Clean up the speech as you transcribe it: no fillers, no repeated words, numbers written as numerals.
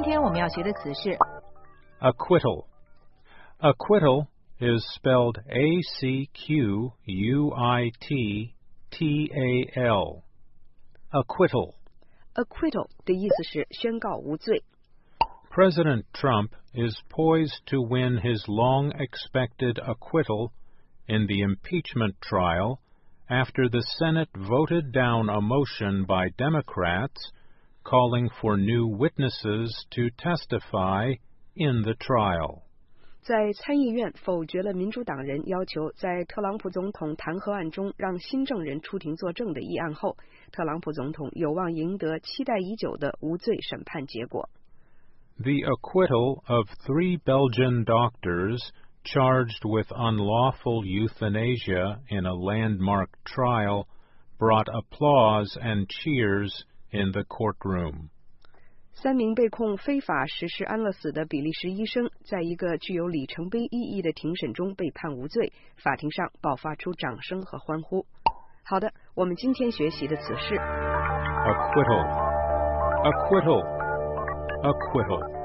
今天我们要学的词是 acquittal. Acquittal is spelled A-C-Q-U-I-T-T-A-L. Acquittal. acquittal 的意思是宣告无罪。 President Trump is poised to win his long-expected acquittal in the impeachment trial after the Senate voted down a motion by Democrats calling for new witnesses to testify in the trial. 在参议院否决了民主党人要求在特朗普总统弹劾案中让新证人出庭作证的议案后，特朗普总统有望赢得期待已久的无罪审判结果。 The acquittal of 3 Belgian doctors charged with unlawful euthanasia in a landmark trial brought applause and cheers in the courtroom. 3名被控非法实施安乐死的比利时医生，在一个具有里程碑意义的庭审中被判无罪，法庭上爆发出掌声和欢呼。好的，我们今天学习的词是 Acquittal. Acquittal. Acquittal.